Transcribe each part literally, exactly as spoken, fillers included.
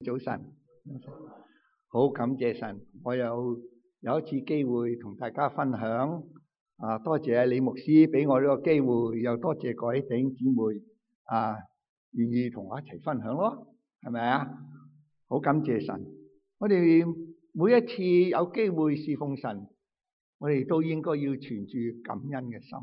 早晨，好感謝神，我有有一次機會同大家分享啊，多謝李牧師俾我呢個機會，又多謝各位弟兄姊妹啊，願意同我一齊分享咯，係咪啊？好感謝神，我哋每一次有機會侍奉神，我哋都應該要存住感恩嘅心。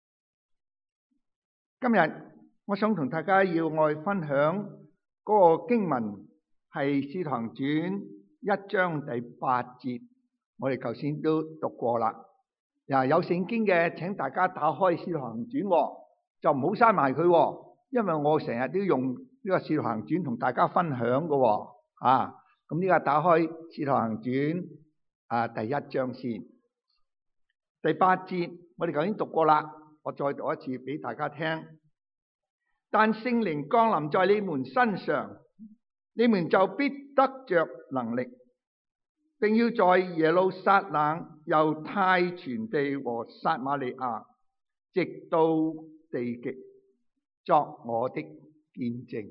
今日我想同大家要我分享嗰個經文係《使徒行傳》一章第八節，我哋頭先都讀過啦。嗱，有聖經嘅，請大家打開《使徒行傳》，就唔好閂埋佢，因為我成日都用呢個《使徒行傳》同大家分享嘅。啊，咁呢個打開《使徒行傳》啊第一章先，第八節我哋頭先讀過啦，我再讀一次俾大家聽。但聖靈降臨在你們身上，你們就必得着能力，並要在耶路撒冷、猶太全地和撒瑪利亞，直到地極，作我的見證。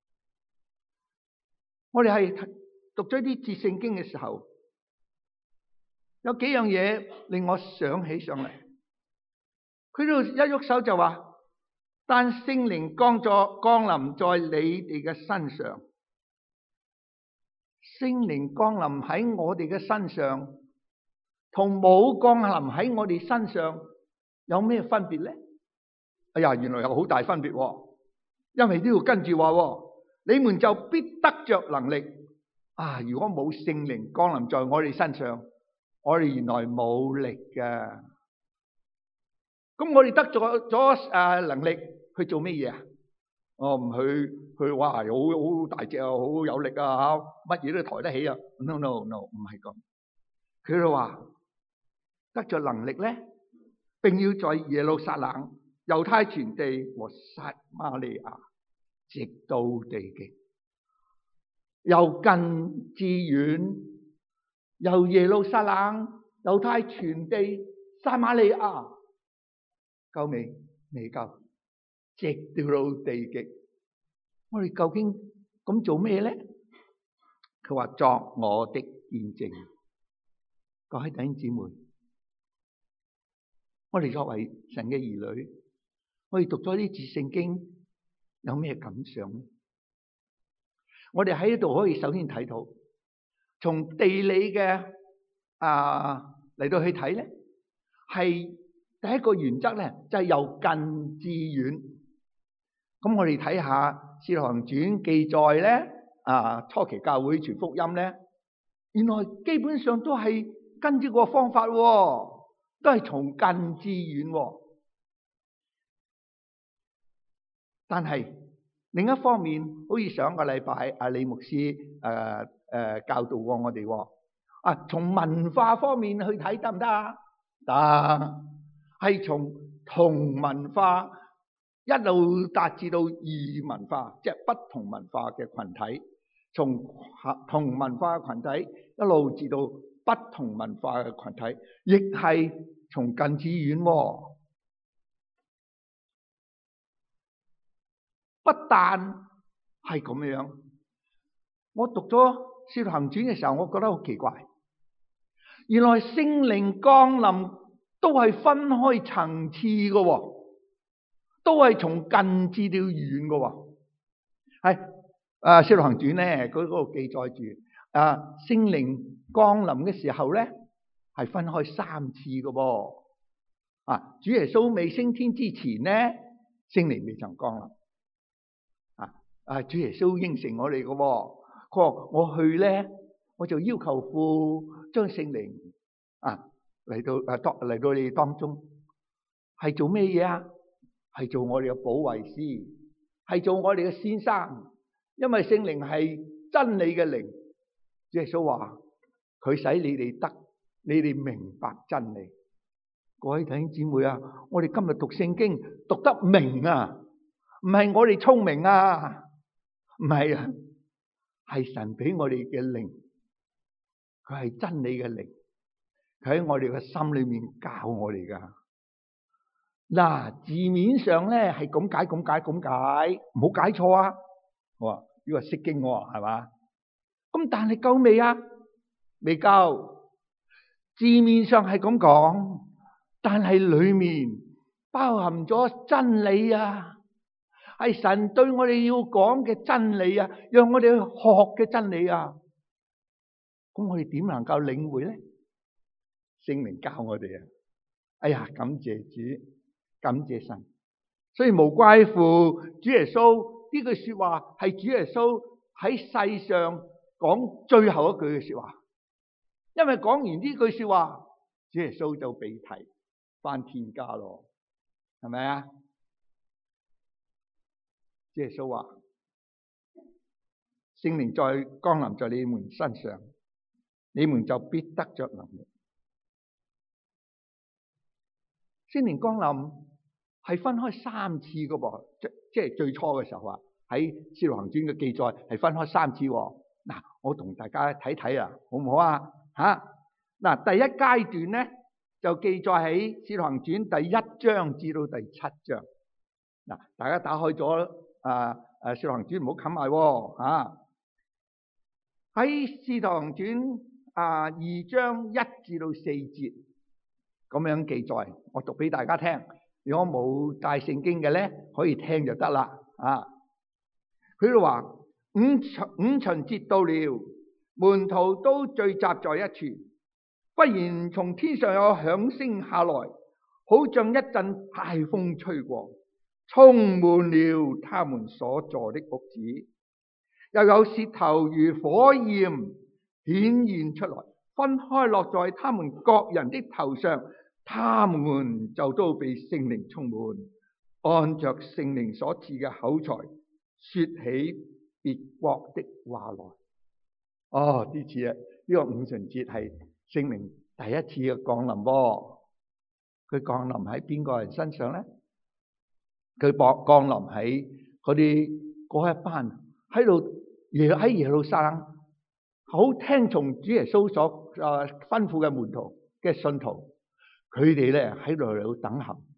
我哋係讀咗啲節聖經嘅時候，有幾樣嘢令我想起上嚟。佢度一喐手就話，但聖靈降咗降臨在你哋嘅身上，聖靈降臨喺我哋嘅身上，同冇降臨喺我哋身上有咩分別咧？哎呀，原來有好大分別喎，因為都要跟住話，你們就必得着能力。啊，如果冇聖靈降臨在我哋身上，我哋原來冇力㗎。咁我哋得咗咗誒能力去做咩嘢啊？我唔去去哇，好好大隻啊，好有力啊，乜嘢都抬得起啊 ？No no no， 唔係咁。佢就話得咗能力咧，並要在耶路撒冷、猶太全地和撒瑪利亞，直到地極，由近至遠，由耶路撒冷、猶太全地、撒瑪利亞，夠未？未夠。直到地極，我哋究竟咁做咩咧？佢話作我的見證。各位弟兄姊妹，我哋作為神嘅兒女，我哋讀咗呢節聖經，有咩感想？我哋喺呢度可以首先睇到，從地理嘅啊嚟到去睇咧，係第一個原則咧，就係由近至遠。咁我哋睇下《使徒行傳》記載咧，啊初期教會傳福音咧，原來基本上都係跟住個方法，都係從近至遠。但係另一方面，好似上個禮拜阿李牧師誒誒教導過我哋，啊從文化方面去睇得唔得啊？得，係從同文化一路達至到異文化，即係不同文化嘅群體，從同文化嘅群體一路至到不同文化嘅群體，亦係從近至遠。不但係咁樣，我讀咗《使徒行傳》嘅時候，我覺得好奇怪，原來聖靈降臨都係分開層次嘅。都係從近至到遠嘅喎，係啊《使徒行傳》咧，佢嗰度記載住啊聖靈降臨嘅時候咧，係分開三次嘅噃。啊，主耶穌未升天之前咧，聖靈未曾降臨。啊啊，主耶穌應承我哋嘅喎，佢話我去咧，我就要求父將聖靈啊嚟到啊當嚟到你哋當中，係做咩嘢啊？係做我哋嘅保惠師，係做我哋嘅先生，因為聖靈係真理嘅靈。耶穌話佢使你哋得，你哋明白真理。各位弟兄姊妹啊，我哋今日讀聖經讀得明啊，唔係我哋聰明啊，唔係啊，係神俾我哋嘅靈，佢係真理嘅靈，佢喺我哋嘅心裏面教我哋噶。嗱，字面上咧係咁解咁解咁解，唔好解錯啊！我話呢個釋經喎，係嘛？ 咁但係夠未啊？未夠。字面上係咁講，但係裏面包含咗真理啊，係神對我哋要講嘅真理啊，讓我哋去學嘅真理啊。咁我哋點能夠領會咧？聖靈教我哋啊！哎呀，感謝主，感謝神。所以無怪乎主耶穌呢句說話係主耶穌喺世上講最後一句嘅說話。因為講完呢句說話，主耶穌就被提返天家咯，係咪啊？主耶穌話：聖靈再降臨在你們身上，你們就必得着能力。聖靈降臨係分開三次噶噃，即即係最初嘅時候啊，喺《使徒行傳》嘅記載係分開三次。嗱，我同大家睇睇啊，好唔好啊？吓，嗱，第一階段咧就記載喺《使徒行傳》第一章至到第七章。嗱，大家打開咗啊誒《使徒行傳》唔好冚埋吓。喺《使徒行傳》啊二章一至到四節咁樣記載，我讀俾大家聽。如果冇帶聖經嘅咧，可以聽就得啦。啊，佢就話五旬五旬節到了，門徒都聚集在一處。忽然從天上有響聲下來，好像一陣大風吹過，充滿了他們所坐的屋子。又有舌頭如火焰顯現出來，分開落在他們各人的頭上，他們就都被聖靈充滿，按着聖靈所賜嘅口才，說起別國的話來。哦，呢次啊，呢個五旬節係聖靈第一次嘅降臨噃。佢降臨喺邊個人身上咧？佢降降臨喺嗰啲嗰一班喺度耶喺耶路撒冷好聽從主耶穌所誒吩咐嘅門徒嘅信徒，佢哋咧喺度嚟到等候。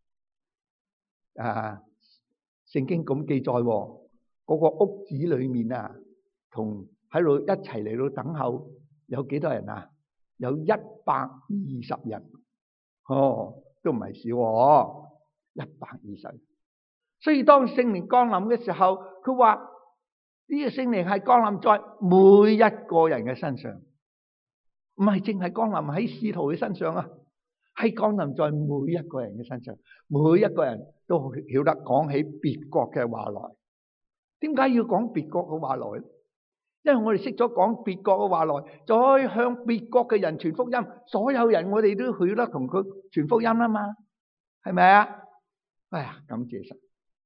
啊，聖經咁記載，嗰、那個屋子裏面啊，同喺度一齊嚟到等候，有幾多人啊？有一百二十人，哦，都唔係少，一百二十。所以當聖靈降臨嘅時候，佢話呢個聖靈係降臨在每一個人嘅身上，唔係淨係降臨喺使徒嘅身上啊，係降臨在每一個人嘅身上，每一個人都曉得講起別國嘅話來。點解要講別國嘅話來？因為我哋識咗講別國嘅話來，再向別國嘅人傳福音，所有人我哋都曉得同佢傳福音啦嘛，係咪啊？哎呀，感謝神！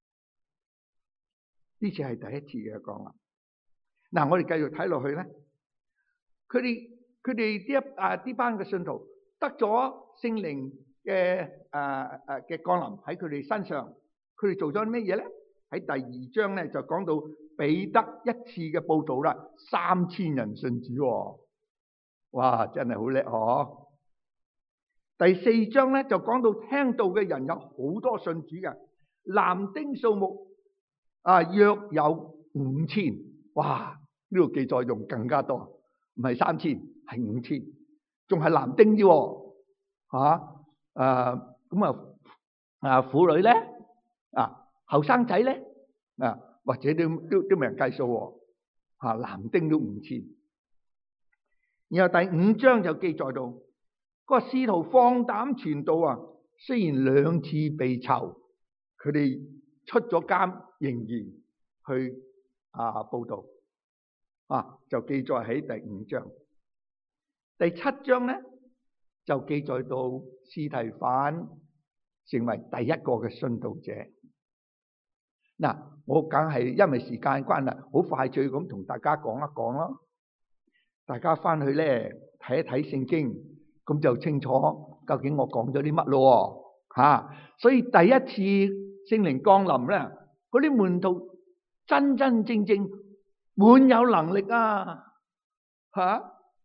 呢次係第一次嘅降臨。嗱，我哋繼續睇落去咧，佢哋佢哋呢一啊呢班嘅信徒得咗聖靈嘅誒誒嘅降臨喺佢哋身上，佢哋做咗咩嘢咧？喺第二章咧就講到彼得一次嘅佈道啦，三千人信主喎，哇，真係好叻嗬！第四章咧就講到聽道嘅人有好多信主嘅，男丁數目啊約有五千，哇！呢度記載仲更加多，唔係三千，係五千，仲係男丁啫，吓誒咁啊啊婦女咧啊後生仔咧啊或者都都都未人計數吓，男丁都五千。然後第五章就記載到嗰個使徒放膽傳道啊，雖然兩次被囚，佢哋出咗監仍然去啊佈道。啊，就記載喺第五章。第七章咧就記載到司提反成為第一個嘅殉道者。嗱，我梗係因為時間關係，好快脆咁同大家講一講咯。大家翻去咧睇一睇聖經，咁就清楚究竟我講咗啲乜咯。吓，所以第一次聖靈降臨咧，嗰啲門徒真真正正滿有能力啊！吓，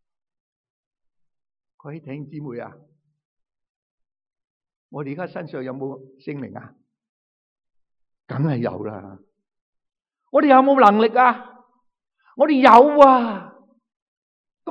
各位弟兄姊妹啊，我哋而家身上有冇聖靈啊？梗係有啦！我哋有冇能力啊？我哋有啊！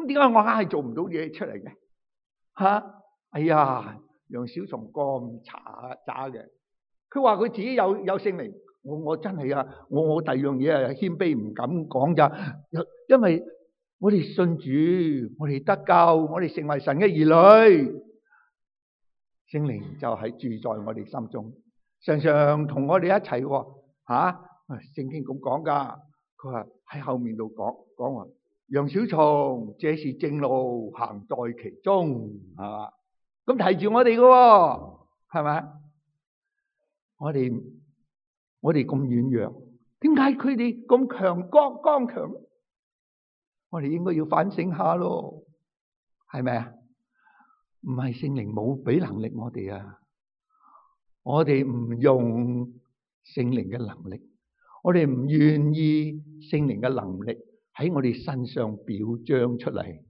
點解我硬係做唔到嘢出嚟嘅？吓，哎呀，楊小松咁渣渣嘅，佢話佢自己有有聖靈，我我真係啊，我我第二樣嘢係謙卑唔敢講咋，因為我哋信主，我哋得救，我哋成為神嘅兒女，聖靈就係住在我哋心中，常常同我哋一齊喎。吓，聖經咁講噶，佢話喺後面度講講話，楊小松，這是正路，行在其中，係嘛？咁提住我哋嘅，係咪？我哋我哋咁軟弱，點解佢哋咁強剛剛強？我哋應該要反省下咯，係咪啊？唔係聖靈冇俾能力我哋啊，我哋唔用聖靈嘅能力，我哋唔願意聖靈嘅能力喺我哋身上表彰出嚟，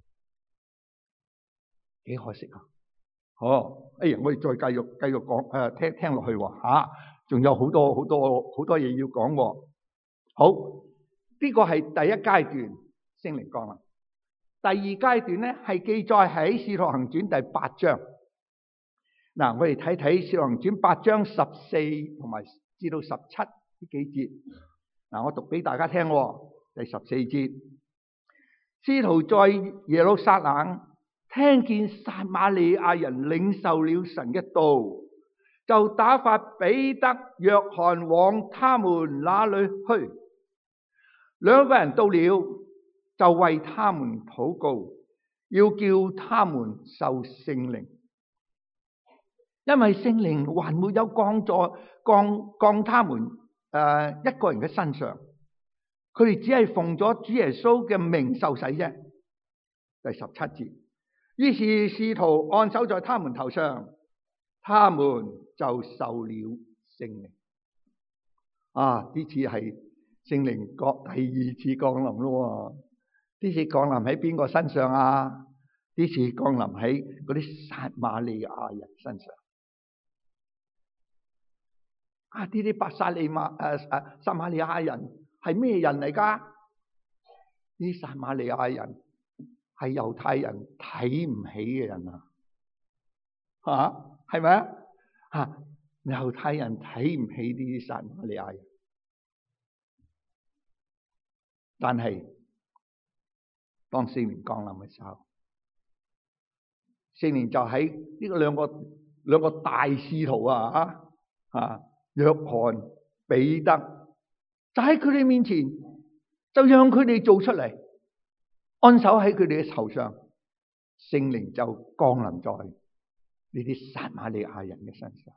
幾可惜啊！好，哎呀，我哋再繼續繼續講誒，聽聽落去喎吓，仲有好多好多好多嘢要講喎。好，呢個係第一階段聖靈降臨。第二階段咧係記載喺《使徒行傳》第八章。嗱，我哋睇睇《使徒行傳》八章十四同埋至到十七呢幾節。嗱，我讀俾大家聽喎。第十四節，使徒在耶路撒冷聽見撒瑪利亞人領受了神嘅道，就打發彼得、約翰往他們那裏去。兩個人到了，就為他們禱告，要叫他們受聖靈，因為聖靈還沒有降在降降他們誒、呃、一個人嘅身上，佢哋只係奉咗主耶穌嘅名受洗啫。第十七節，於是使徒按手在他們頭上，他們就受了聖靈。啊，呢次係聖靈國第二次降臨咯。呢次降臨喺邊個身上啊？呢次降臨喺嗰啲撒瑪利亞人身上。啊，呢啲伯撒利亞誒誒撒瑪利亞人係咩人嚟噶？呢啲撒瑪利亞人係猶太人睇唔起嘅人啊！吓，係咪啊？吓，猶太人睇唔起呢啲撒瑪利亞人，但係當聖靈降臨嘅時候，聖靈就喺呢個兩個兩個大使徒啊啊啊約翰、彼得，就喺佢哋面前，就讓佢哋做出嚟，按手喺佢哋嘅頭上，聖靈就降臨在呢啲撒瑪利亞人嘅身上。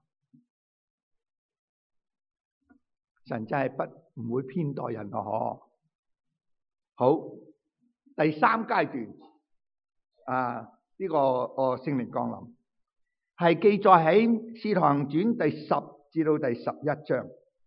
神真係不唔會偏待人咯，嗬。好。第三階段啊，呢、這個哦聖靈降臨係記載喺《使徒行傳》第十至到第十一章，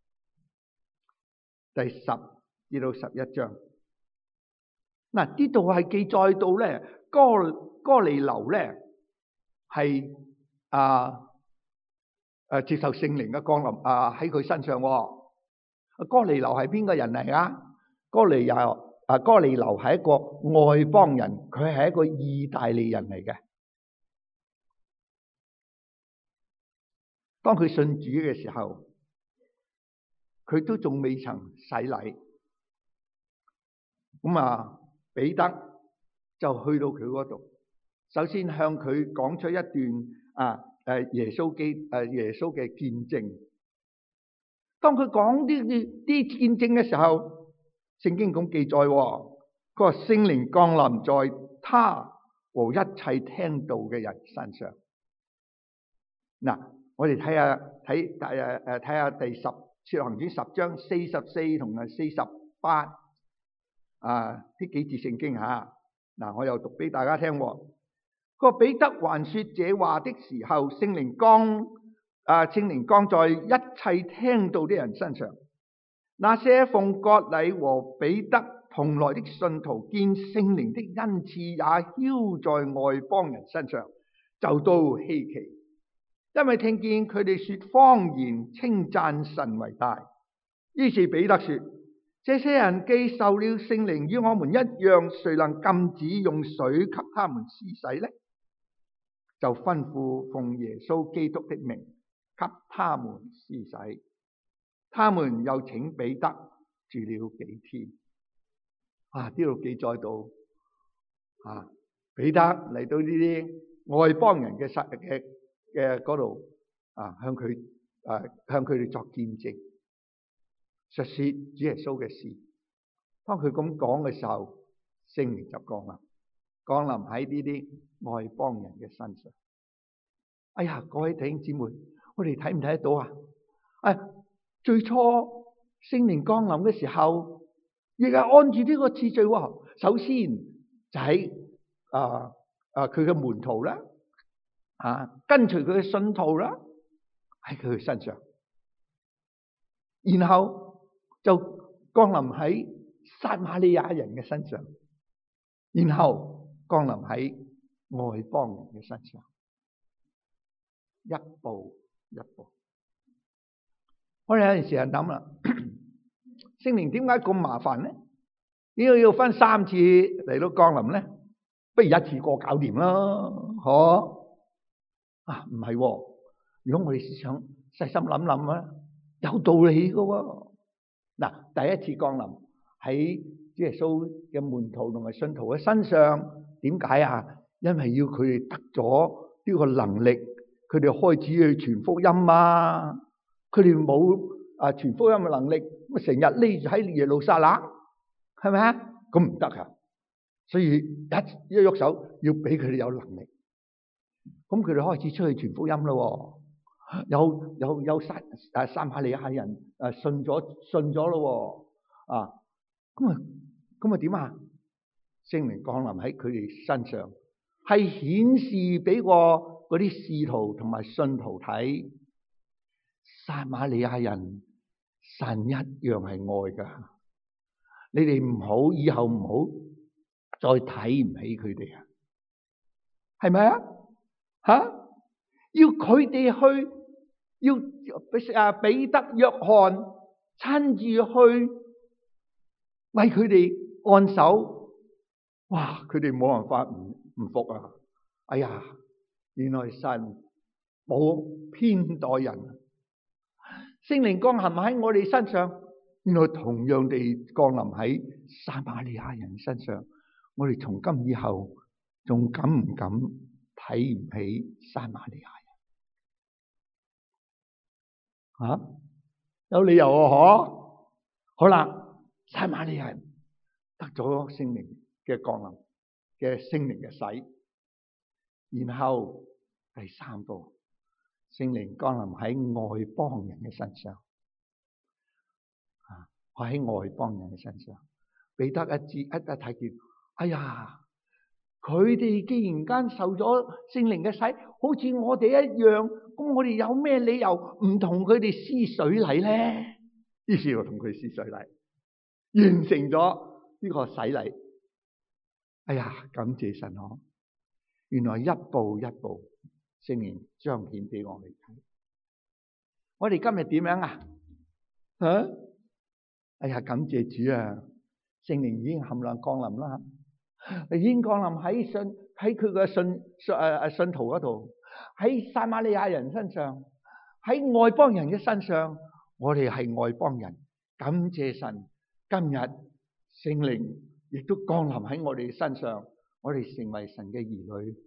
第十至到十一章。嗱，呢度係記載到咧，哥哥尼流咧係啊誒接受聖靈嘅降臨啊喺佢身上。哥尼流係邊個人嚟啊？哥尼流。啊，哥尼流係一個外邦人，佢係一個意大利人嚟嘅。當佢信主嘅時候，佢都仲未曾洗禮。咁啊，彼得就去到佢嗰度，首先向佢講出一段啊誒耶穌基誒耶穌嘅見證。當佢講啲啲啲見證嘅時候，聖經咁記載，佢話聖靈降臨在他和一切聽道嘅人身上。嗱，我哋睇下睇大誒誒睇下第十使徒行傳十章四十四同埋四十八啊呢幾節聖經吓。嗱，我又讀俾大家聽。佢話彼得還說這話的時候，聖靈降啊聖靈降在一切聽道的人身上。那些奉割禮和彼得同來的信徒，見聖靈的恩賜也澆在外邦人身上，就都稀奇，因為聽見佢哋說方言，稱讚神為大。於是彼得說： 這些人既受了聖靈與我們一樣，誰能禁止用水給他們施洗呢？就吩咐奉耶穌基督的名給他們施洗。他們又請彼得住了幾天。啊，呢度記載到啊，彼得嚟到呢啲外邦人嘅實嘅嘅嗰度啊，向佢啊向佢哋作見證，述說主耶穌嘅事。當佢咁講嘅時候，聖靈就降臨，降臨喺呢啲外邦人嘅身上。哎呀，各位弟兄姊妹，我哋睇唔睇得到啊？誒，最初聖靈降臨嘅時候，亦係按住呢個次序喎。首先就喺啊啊佢嘅門徒啦，啊跟隨佢嘅信徒啦，喺佢嘅身上，然後就降臨喺撒瑪利亞人嘅身上，然後降臨喺外邦人嘅身上，一步一步。我哋有陣時係諗啦，聖靈點解咁麻煩咧？點解要分三次嚟到降臨咧？不如一次過搞掂啦，嗬？啊，唔係，如果我哋想細心諗諗啊，有道理噶喎。嗱，第一次降臨喺主耶穌嘅門徒同埋信徒嘅身上，點解啊？因為要佢哋得咗呢個能力，佢哋開始去傳福音啊！佢哋冇啊傳福音嘅能力，咁成日匿住喺耶路撒冷，係咪啊？咁唔得啊！所以一一喐手，要俾佢哋有能力。咁佢哋開始出去傳福音咯，有有有撒誒撒瑪利亞人誒信咗信咗咯，啊咁啊咁啊點啊？聖靈降臨喺佢哋身上，係顯示俾個嗰啲使徒同埋信徒睇，撒瑪利亞人神一樣係愛噶，你哋唔好以後唔好再睇唔起佢哋啊，係咪啊？吓，要佢哋去，要啊彼得、約翰親自去為佢哋按手。哇！佢哋冇辦法唔唔服啊！哎呀，原來神冇偏待人，聖靈降臨喺我哋身上，原來同樣地降臨喺撒瑪利亞人身上。我哋從今以後仲敢唔敢睇唔起撒瑪利亞人？啊，有理由啊！嗬，好啦，撒瑪利亞人得咗聖靈嘅降臨嘅聖靈嘅洗，然後第三步，聖靈降臨喺外邦人嘅身上，啊，喺外邦人嘅身上，彼得一知一一睇見，哎呀！佢哋既然間受咗聖靈嘅洗，好似我哋一樣，咁我哋有咩理由唔同佢哋施水禮咧？於是我同佢施水禮，完成咗呢個洗禮。哎呀，感謝神啊！原來一步一步聖靈彰顯俾我哋睇。我哋今日點樣啊？啊！哎呀，感謝主啊！聖靈已經冚唪唥降臨啦。已經降臨喺信喺佢嘅信信誒誒信徒嗰度，喺撒瑪利亞人身上，喺外邦人嘅身上，我哋係外邦人，感謝神，今日聖靈亦都降臨喺我哋身上，我哋成為神嘅兒女。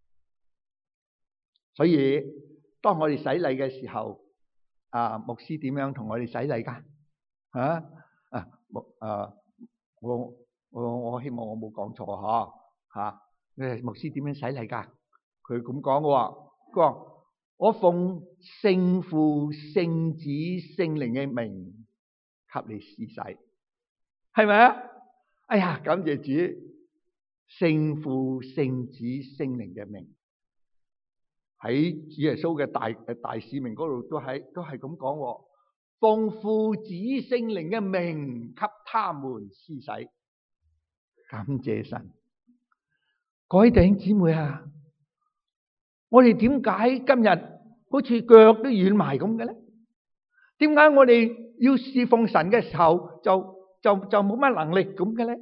所以當我哋洗禮嘅時候，啊牧師點樣同我哋洗禮噶？啊啊牧啊我。我我希望我冇講錯嗬吓，誒牧師點樣洗禮噶？佢咁講嘅，佢話我奉聖父、聖子、聖靈嘅名給你施洗，係咪啊？哎呀，感謝主，聖父、聖子、聖靈嘅名喺主耶穌嘅大誒大使命嗰度都係都係咁講，奉父子聖靈嘅名給他們施洗。感謝神，各位弟兄姊妹啊，我哋點解今日好似腳都軟埋咁嘅咧？點解我哋要侍奉神嘅時候就就就冇乜能力咁嘅咧？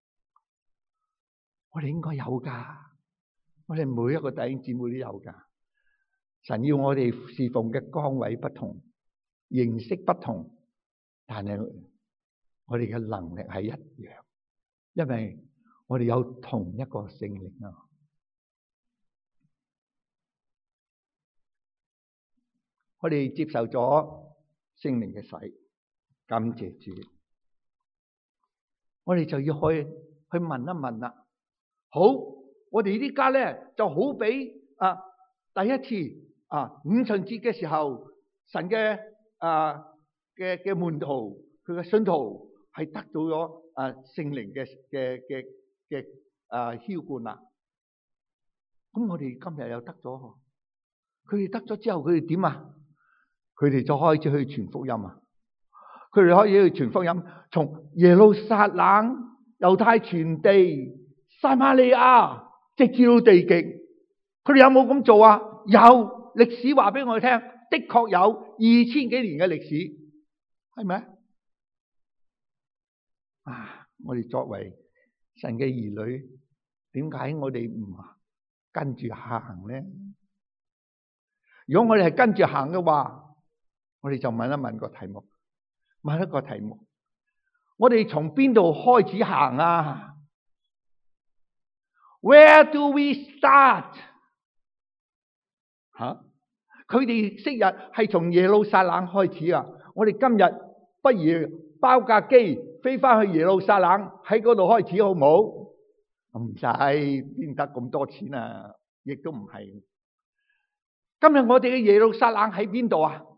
我哋應該有噶，我哋每一個弟兄姊妹都有噶。神要我哋侍奉嘅崗位不同，形式不同，但係我哋嘅能力係一樣，因為我哋有同一個聖靈啊！我哋接受咗聖靈嘅洗，感謝主。我哋就要去去問一問啦。好，我哋呢家咧就好比啊第一次啊五旬節嘅時候，神嘅啊嘅嘅門徒，佢嘅信徒係得到咗啊聖靈嘅嘅嘅嘅啊澆灌啦。咁我哋今日又得咗，佢哋得咗之後，佢哋點啊？佢哋就開始去傳福音啊！佢哋可以去傳福音，從耶路撒冷、猶太全地、撒瑪利亞，直至到地極。佢哋有冇咁做啊？有，歷史話俾我哋聽，的確有二千幾年嘅歷史，係咪啊？我哋作為神嘅兒女，點解我哋唔跟住行呢？如果我哋係跟住行嘅話，我哋就問一問個題目，問一個題目，我哋從邊度開始行啊 ？Where do we start？ 吓、啊，佢哋昔日係從耶路撒冷開始啊！我哋今日不如包架機飛翻去耶路撒冷，喺嗰度開始好唔好？唔使，邊得咁多錢啊？亦都唔係。今日我哋嘅耶路撒冷喺邊度啊？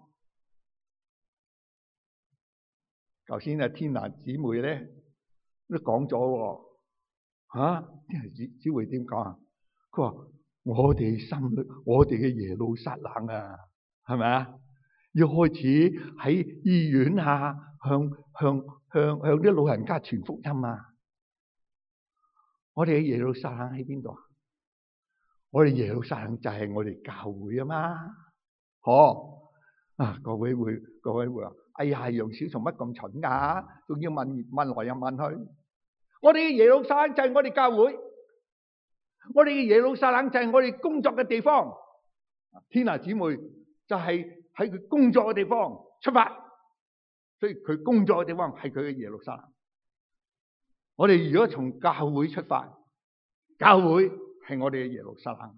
頭先啊，天娜姊妹咧都講咗喎，吓，天娜姊姊妹點講啊？佢話我哋心，我哋嘅耶路撒冷啊，係咪啊？要開始喺醫院啊，向向向向啲老人家傳福音啊！我哋嘅耶路撒冷喺邊度啊？我哋耶路撒冷就係我哋教會啊嘛，嗬啊！各位會，各位會話。哎呀，楊小松乜咁蠢噶？仲要問問來又問去。我哋嘅耶路撒冷就係我哋教會，我哋嘅耶路撒冷就係我哋工作嘅地方。天娜姊妹就係喺佢工作嘅地方出發，所以佢工作嘅地方係佢嘅耶路撒冷。我哋如果從教會出發，教會係我哋嘅耶路撒冷。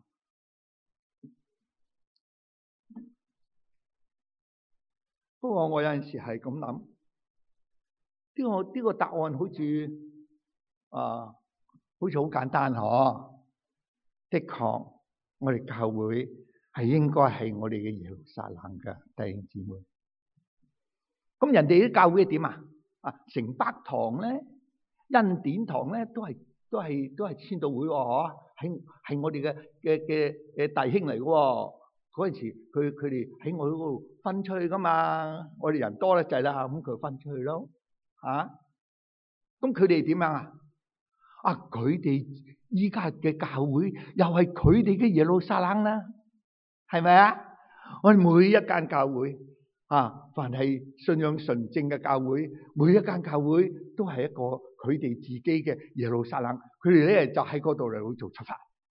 不過我有陣時係咁諗，呢個呢個答案好似啊，好似好簡單嗬。的確，我哋教會係應該係我哋嘅耶路撒冷嘅弟兄姊妹。咁人哋啲教會點啊？啊，城北堂咧、恩典堂咧，都係都係都係宣道會喎，係係我哋嘅嘅嘅嘅弟兄嚟嘅。嗰陣時，佢佢哋喺我嗰度分出去噶嘛，我哋人多得滯啦，咁佢分出去咯，嚇。咁佢哋點樣啊？啊，佢哋依家嘅教會又係佢哋嘅耶路撒冷啦，係咪啊？我哋每一間教會啊，凡係信仰純正嘅教會，每一間教會都係一個佢哋自己嘅耶路撒冷，佢哋咧就喺嗰度嚟做出發。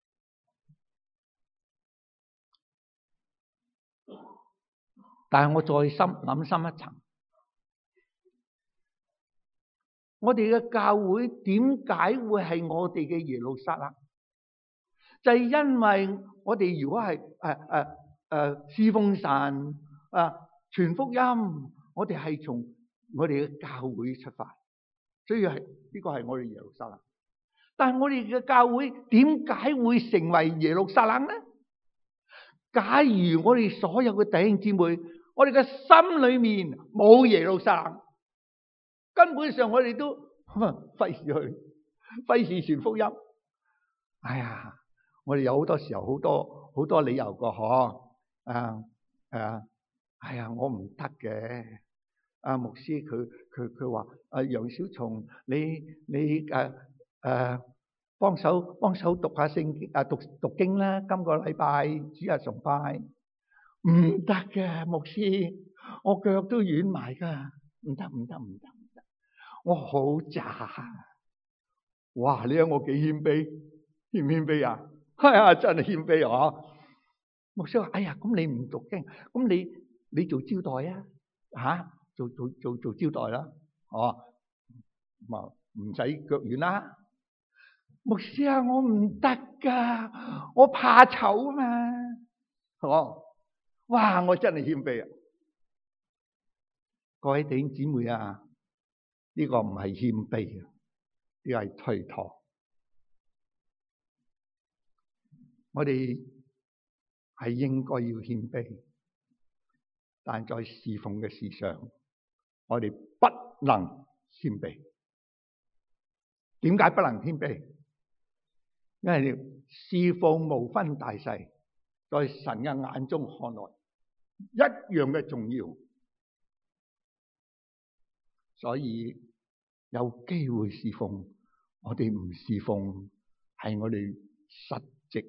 但係我再深諗深一層，我哋嘅教會點解會係我哋嘅耶路撒冷？就係因為我哋如果係誒誒誒侍奉神啊傳福音，我哋係從我哋嘅教會出發，所以係呢個係我哋耶路撒冷。但係我哋嘅教會點解會成為耶路撒冷呢？假如我哋所有嘅弟兄姊妹，我哋嘅心裏面冇耶路撒冷，根本上我哋都費事去，費事傳福音。哎呀，我哋有好多時候好多好多理由個嗬，啊啊，哎呀，我唔得嘅。阿牧師佢佢佢話：阿楊小松，你你誒誒幫手幫手讀下聖經啊，讀讀經啦。今個禮拜主日崇拜。唔得嘅，牧師，我腳都軟埋噶，唔得唔得唔得唔得， 我好渣。哇！你睇我幾謙卑，謙唔謙卑啊？係啊，真係謙卑啊！牧師話：哎呀，咁你唔讀經，咁你你做招待啊？吓，做做做做招待啦，哦，咁啊唔使腳軟啦。牧師啊，我唔得噶，我怕醜啊嘛。哦，哇！我真係謙卑啊！各位弟兄姊妹啊，呢個唔係謙卑啊，呢個係推託。我哋係應該要謙卑，但在侍奉嘅事上，我哋不能謙卑。點解不能謙卑？因為侍奉無分大細，在神嘅眼中看來一樣嘅重要。所以有機會侍奉，我哋唔侍奉係我哋失職，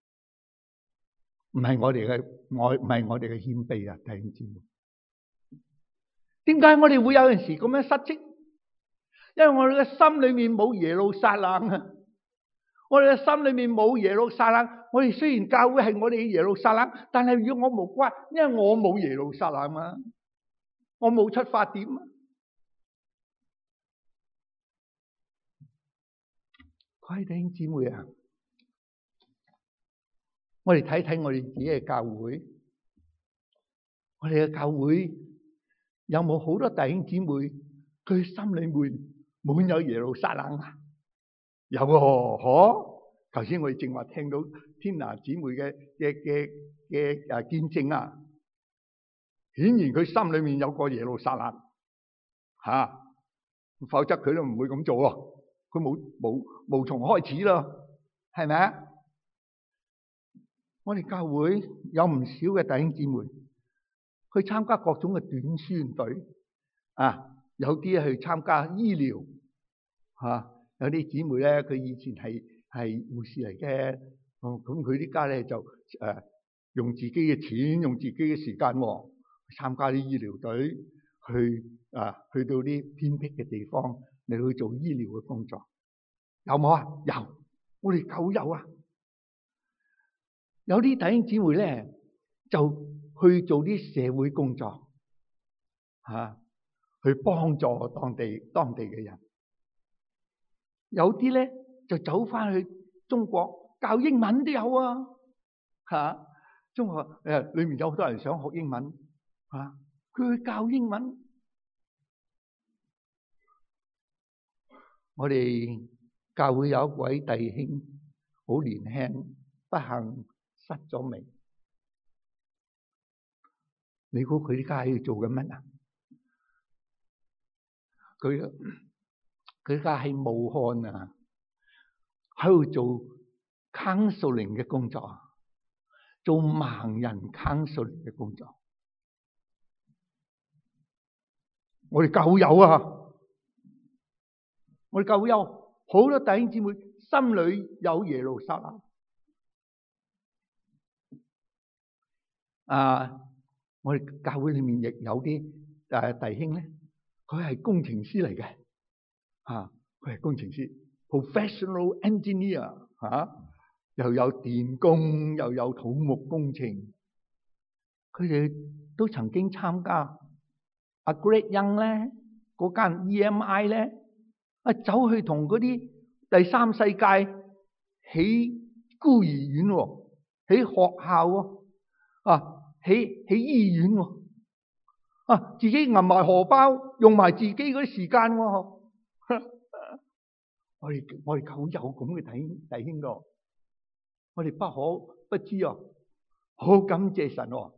唔係我哋嘅我唔係我哋嘅謙卑啊！弟兄姊妹，點解我哋會有陣時咁樣失職？因為我哋嘅心裏面冇耶路撒冷啊！我哋嘅心裏面冇耶路撒冷。我哋雖然教會係我哋嘅耶路撒冷，但係與我無關，因為我冇耶路撒冷啊，我冇出發點啊！各位弟兄姊妹啊，我哋睇睇我哋自己嘅教會，我哋嘅教會有冇好多弟兄姊妹佢心裏面滿有耶路撒冷啊？有喎，嗬！頭先我哋正話聽到天拿姊妹嘅嘅嘅嘅誒見證啊，顯然佢心裏面有個耶路撒冷吓，否則佢都唔會咁做咯。佢冇冇無從開始咯，係咪啊？我哋教會有唔少嘅弟兄姊妹去參加各種嘅短宣隊啊，有啲去參加醫療吓，有啲姊妹咧佢以前係係護士嚟嘅，哦咁佢呢家咧就誒、呃、用自己嘅錢，用自己嘅時間、哦、去參加啲醫療隊，去啊去到啲偏僻嘅地方。你去做醫療嘅工作有冇啊？有，我哋夠有啊！有啲弟兄姊妹咧就去做啲社會工作，吓、啊、去幫助當地當地嘅人。有啲咧就走翻去中國教英文都有啊！吓、啊，中學誒裏面有好多人想學英文，吓、啊、佢去教英文。我哋教會有一位弟兄好年輕，不幸失咗明。你估佢而家喺度做緊乜啊？佢佢而家喺武漢啊，喺度做 counseling 嘅工作，做盲人 counseling 嘅工作。我哋教會有啊！我哋教會有好多弟兄姊妹心裏有耶路撒冷啊！我哋教會裏面亦有啲誒弟兄咧，佢係工程師嚟嘅，啊，佢係工程師 ，professional engineer 吓、啊，又有電工，又有土木工程，佢哋都曾經參加阿 Great Young 咧嗰間 E M I 咧。啊！走去同嗰啲第三世界起孤兒院，起學校啊，起起醫院啊，自己揞埋荷包，用埋自己嗰啲時間。我哋我哋教會有咁嘅弟弟兄個，我哋不可不知啊！好感謝神哦！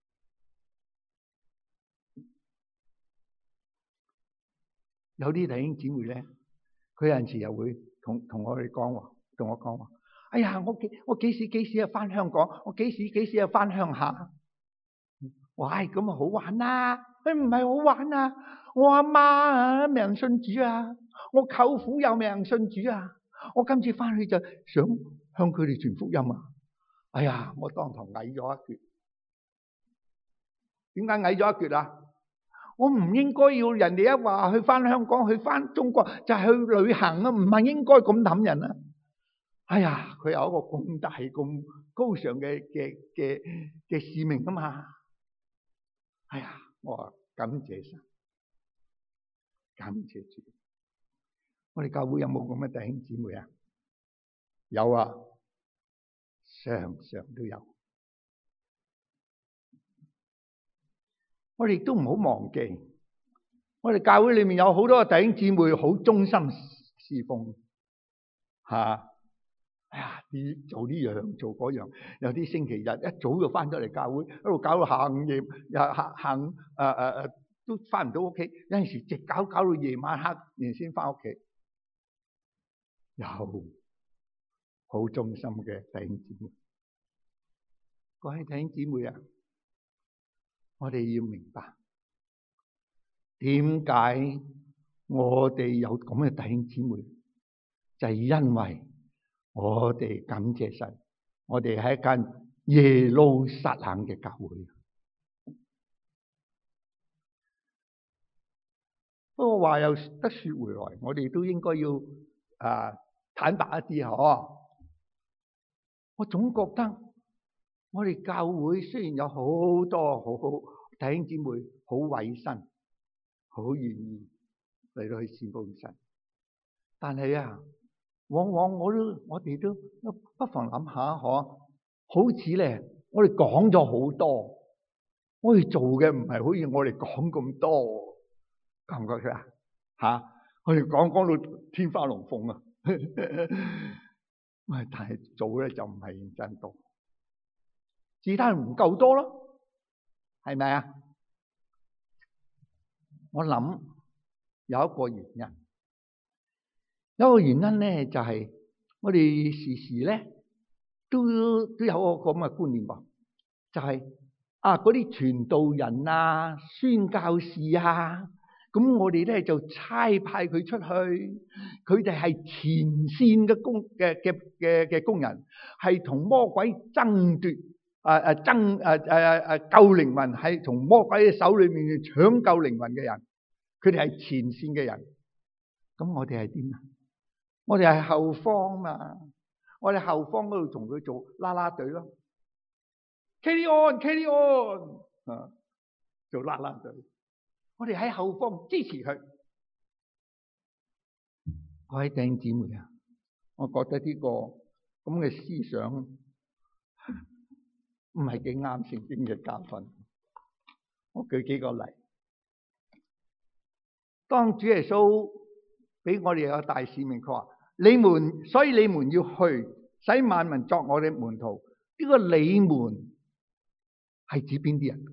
有啲弟兄姊妹咧。佢有陣時又會同同我哋講話，同我講話：哎呀，我幾我幾時幾時啊翻香港？我幾時幾時啊翻鄉下？喂，咁啊好玩啦！佢唔係好玩啊！我阿媽啊未人信主啊，我舅父又未人信主啊，我今次翻去就想向佢哋傳福音啊！哎呀，我當堂矮咗一橛。點解矮咗一橛啊？ 我唔應該要人哋一話去翻香港，去翻中國就係去旅行啊，唔係應該咁諗人啊。哎呀，佢有一個咁大咁高尚嘅嘅嘅嘅使命啊嘛。哎呀，我話感謝神，感謝主。我哋教會有冇咁嘅弟兄姊妹啊？有啊，常常都有。我哋都唔好忘記，我哋教會裏面有好多弟兄姊妹好忠心侍奉，吓、啊，哎呀，啲做呢樣做嗰樣，有啲星期日一早就翻咗嚟教會，一路搞到下午夜，又下下午誒誒誒都翻唔到屋企，有陣時直搞搞到夜晚黑，然先翻屋企。有好忠心嘅弟兄姊妹，各位弟兄姊妹啊！我哋要明白點解我哋有咁嘅弟兄姊妹，就係因為我哋感謝神，我哋係一間耶路撒冷嘅教會。不過話又得說回來，我哋都應該要啊坦白一啲嗬。我總覺得我哋教會雖然有好多好好弟兄姊妹，好委身，好願意嚟到去侍奉神，但係啊，往往我都我哋都不妨諗下嗬，好似咧，我哋講咗好多，我哋做嘅唔係好似我哋講咁多，覺唔覺啊？吓，我哋講講到天花龍鳳啊，喂，但係做咧就唔係認真多。自他唔夠多咯，係咪啊？我諗有一個原因，有一個原因咧就係、是、我哋時時咧都都有個咁嘅觀念噃，就係、是、啊嗰啲傳道人啊、宣教士啊，咁我哋咧就差派佢出去，佢哋係前線嘅工嘅嘅嘅嘅工人，係同魔鬼爭奪。誒誒爭誒誒誒救靈魂，係從魔鬼嘅手裏面搶救靈魂嘅人，佢哋係前線嘅人。咁我哋係點啊？我哋係後方嘛，我哋後方嗰度同佢做啦啦隊咯 ，carry on，carry on，啊，做啦啦隊。我哋喺後方支持佢。各位弟兄姊妹啊，我覺得呢個咁嘅思想唔係幾啱聖經嘅教訓。我舉幾個例，當主耶穌俾我哋有個大使命，佢話：你們，所以你們要去，使萬民作我哋門徒。呢個你們係指邊啲人？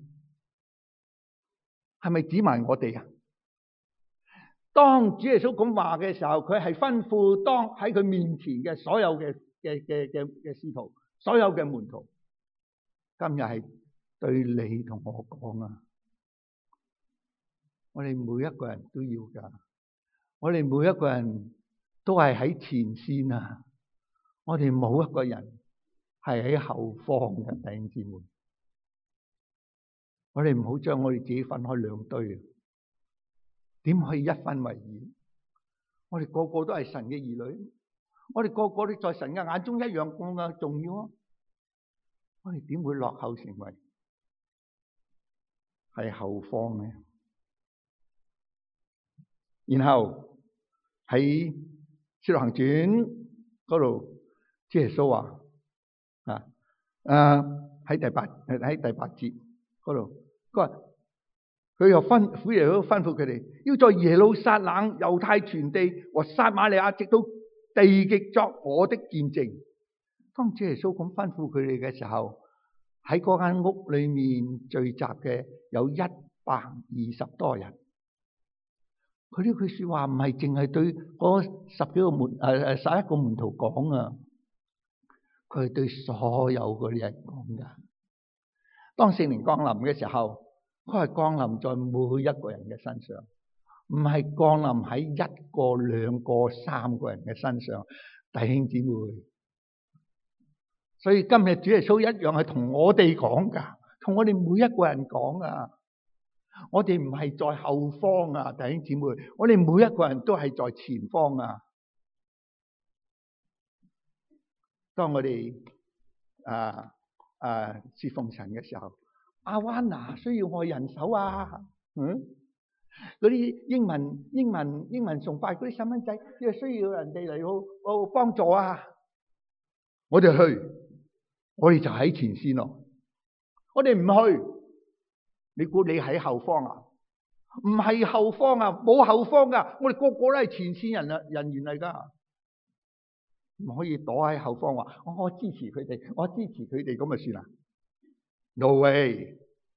係咪指埋我哋啊？當主耶穌咁話嘅時候，佢係吩咐當喺佢面前嘅所有嘅嘅嘅嘅嘅使徒，所有嘅門徒。今日係對你同我講啊！我哋每一個人都要噶，我哋每一個人都係喺前線啊！我哋冇一個人係喺後方嘅，弟兄姊妹。我哋唔好將我哋自己分開兩堆，點可以一分為二？我哋個個都係神嘅兒女，我哋個個都在神嘅眼中一樣咁嘅重要啊！我哋點會落後成為係後方呢？然後喺《使徒行傳》嗰度，主耶穌話啊，誒喺第八喺第八節嗰度，佢話佢又吩咐耶穌吩咐佢哋，要在耶路撒冷、猶太全地和撒瑪利亞，直到地極作我的見證。當主耶穌咁吩咐佢哋嘅時候，喺嗰間屋裏面聚集嘅有一百二十多人。佢呢句說話唔係淨係對嗰十幾個門誒誒十一個門徒講啊，佢係對所有嗰啲人講噶。當聖靈降臨嘅時候，佢係降臨在每一個人嘅身上，唔係降臨喺一個、兩個、三個人嘅身上。弟兄姊妹，所以今日主耶穌一樣係同我哋講噶，同我哋每一個人講啊。 我哋唔係在後方啊，弟兄姊妹，我哋每一個人都係在前方啊。當我哋啊啊侍奉神嘅時候，阿灣娜需要我人手啊，嗯，嗰啲英文英文英文崇拜嗰啲細蚊仔，又需要人哋嚟好好幫助啊。我哋去，我哋就喺前線咯。我哋唔去，你估你喺後方啊？唔係後方啊，冇後方噶，我哋個個都係前線人啊人員嚟噶。唔可以躲喺後方話，我我支持佢哋，我支持佢哋咁咪算啦。No way！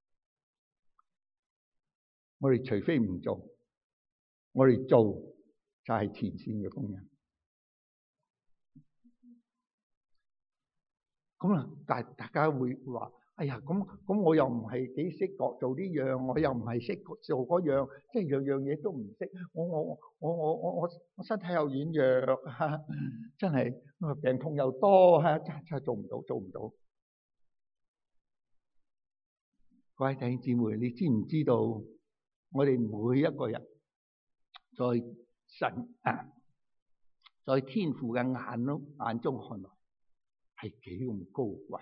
我哋除非唔做，我哋做就係前線嘅工人。咁啊，大大家會話：哎呀，咁咁我又唔係幾識做做呢樣，我又唔係識做嗰樣，即係樣樣嘢都唔識。我我我我我我我身體又軟弱，真係病痛又多，真真係做唔到，做唔到。各位弟兄姊妹，你知唔知道我哋每一個人在神啊，在天父嘅眼中眼中看來係幾咁高貴？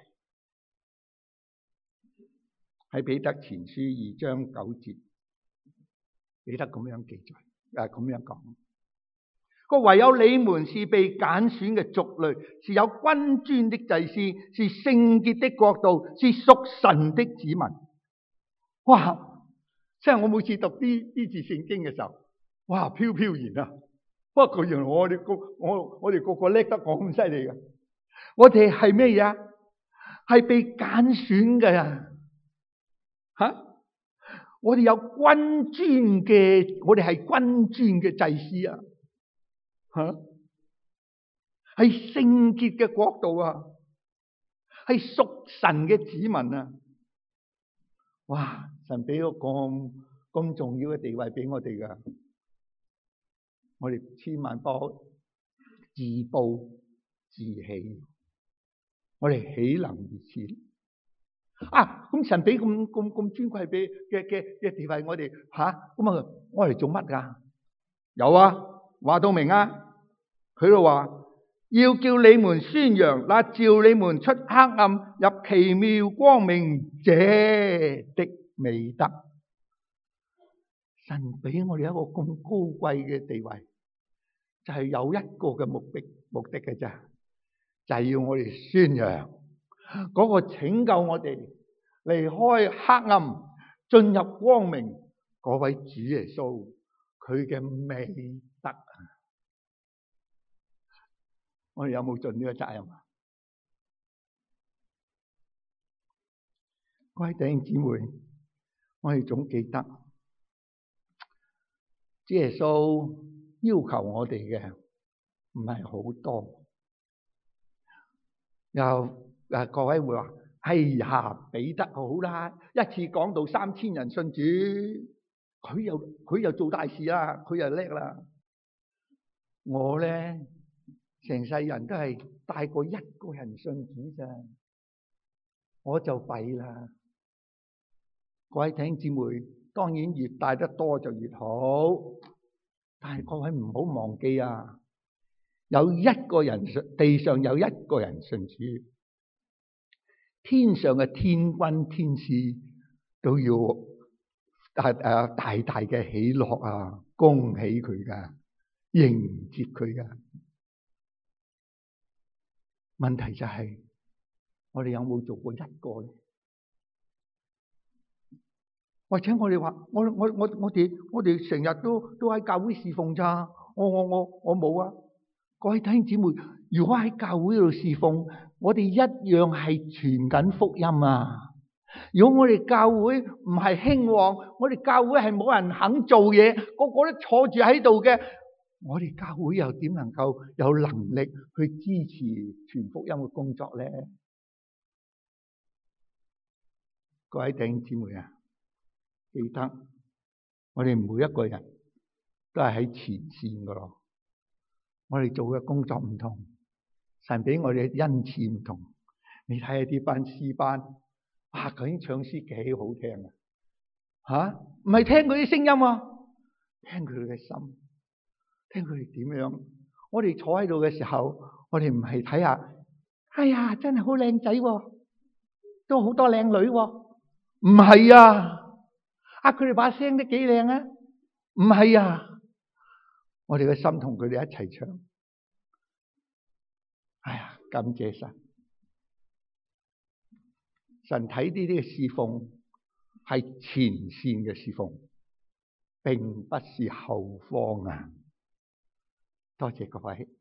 喺彼得前書二章九節，彼得咁樣記載，誒咁樣講：個唯有你們是被揀選嘅族類，是有君尊的祭司，是聖潔的國度，是屬神的子民。哇！即係我每次讀呢呢字聖經嘅時候，哇，飄飄然啊！不過原來我哋個我我哋個個叻得我咁犀利嘅，我哋係咩嘢？係被揀選嘅啊！吓！我哋有君尊嘅，我哋係君尊嘅祭司啊！吓，係聖潔嘅國度啊，係屬神嘅子民啊！哇！神俾咗咁咁重要嘅地位俾我哋噶，我哋千萬不可自暴自棄，我哋豈能如此啊？咁神俾咁咁咁尊貴俾嘅嘅嘅地位我哋吓，咁啊我嚟做乜噶？有啊，話到明啊，佢就話要叫你們宣揚那召你們出黑暗入奇妙光明者的美德。神俾我哋一個咁高貴嘅地位，就係有一個嘅目的目的嘅啫，就係要我哋宣揚嗰個拯救我哋離開黑暗進入光明嗰位主耶穌佢嘅美德啊！我哋有冇盡呢個責任啊？各位弟兄姊妹，我哋總記得主耶穌要求我哋嘅唔係好多。又誒，各位會話：哎呀，彼得好啦，一次講到三千人信主，佢又佢又做大事啦，佢又叻啦。我咧成世人都係帶過一個人信主咋，我就弊啦。各位弟兄姊妹，當然越帶得多就越好，但係各位唔好忘記啊，有一個人信，地上有一個人信主，天上嘅天軍天使都要大誒大大嘅喜樂啊，恭喜佢噶，迎接佢噶。問題就係、是、我哋有冇做過一個咧？或者我哋話我我我我哋我哋成日都都喺教會侍奉咋？我我我我冇啊！各位弟兄姊妹，如果喺教會度侍奉，我哋一樣係傳緊福音啊！如果我哋教會唔係興旺，我哋教會係冇人肯做嘢，個個都坐住喺度嘅，我哋教會又點能夠有能力去支持傳福音嘅工作咧？各位弟兄姊妹啊，記得我哋每一個人都係喺前線噶咯。我哋做嘅工作唔同，神俾我哋嘅恩賜唔同。你睇下啲班詩班，哇！究竟唱詩幾好聽啊！ 吓，唔係聽佢啲聲音啊，聽佢哋嘅心，聽佢哋點樣。我哋坐喺度嘅時候，我哋唔係睇下，哎呀，真係好靚仔喎，都好多靚女喎，唔係啊，啊佢哋把聲都幾靚啊，唔係啊，我哋嘅心同佢哋一齊唱。哎呀，感謝神，神睇呢啲嘅侍奉係前線嘅侍奉，並不是後方啊！多謝各位。